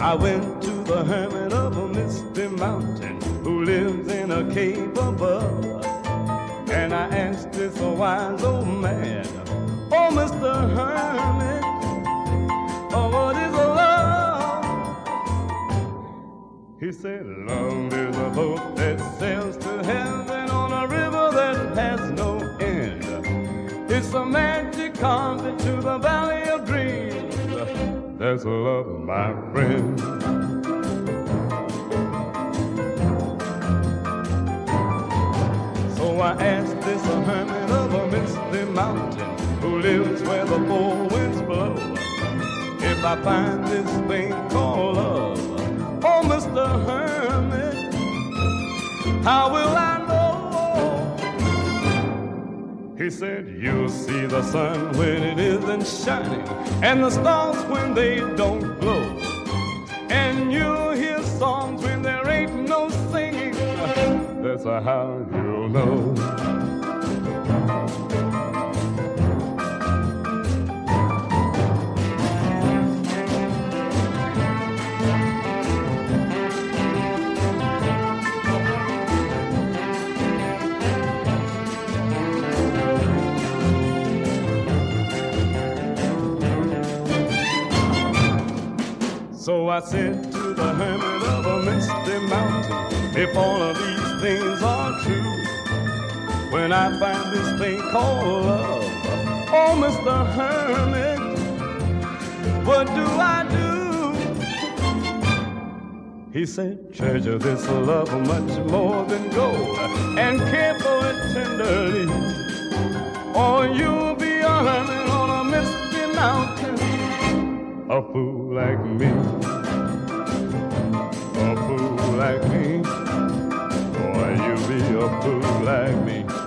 I went to the hermit of a misty mountain who lives in a cave above. And I asked this wise old man, oh, Mr. Hermit, oh, what is love? He said, love is a boat that sails to heaven on a river that has no end. It's a magic carpet to the valley of dreams. That's love, my friend. So I asked this hermit of a misty mountain who lives where the four winds blow, if I find this thing called love, oh, Mr. Hermit, how will I know? He said, you'll see the sun when it isn't shining, and the stars when they don't glow, and you'll hear songs when there ain't no singing. That's how you'll know. So I said to the hermit of a misty mountain, if all of these things are true, when I find this thing called love, oh, Mr. Hermit, what do I do? He said, treasure this love much more than gold, and care for it tenderly, or you'll be a hermit on a misty mountain. A fool like me, a fool like me, boy, you be a fool like me.